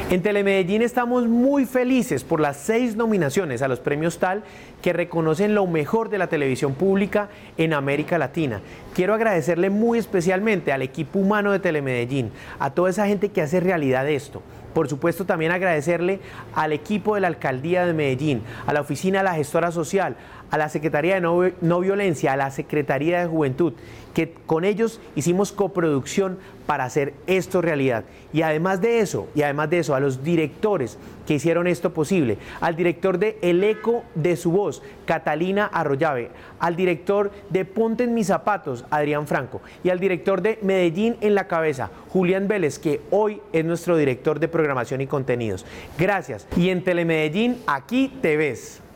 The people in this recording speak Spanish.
En Telemedellín estamos muy felices por las 6 nominaciones a los premios TAL que reconocen lo mejor de la televisión pública en América Latina. Quiero agradecerle muy especialmente al equipo humano de Telemedellín, a toda esa gente que hace realidad esto. Por supuesto, también agradecerle al equipo de la Alcaldía de Medellín, a la Oficina de la Gestora Social, a la Secretaría de No Violencia, a la Secretaría de Juventud, que con ellos hicimos coproducción para hacer esto realidad. Y además de eso, a los directores que hicieron esto posible, al director de El Eco de Su Voz, Catalina Arroyave, al director de Ponte en mis zapatos, Adrián Franco, y al director de Medellín en la cabeza, Julián Vélez, que hoy es nuestro director de programación y contenidos. Gracias. Y en Telemedellín, aquí te ves.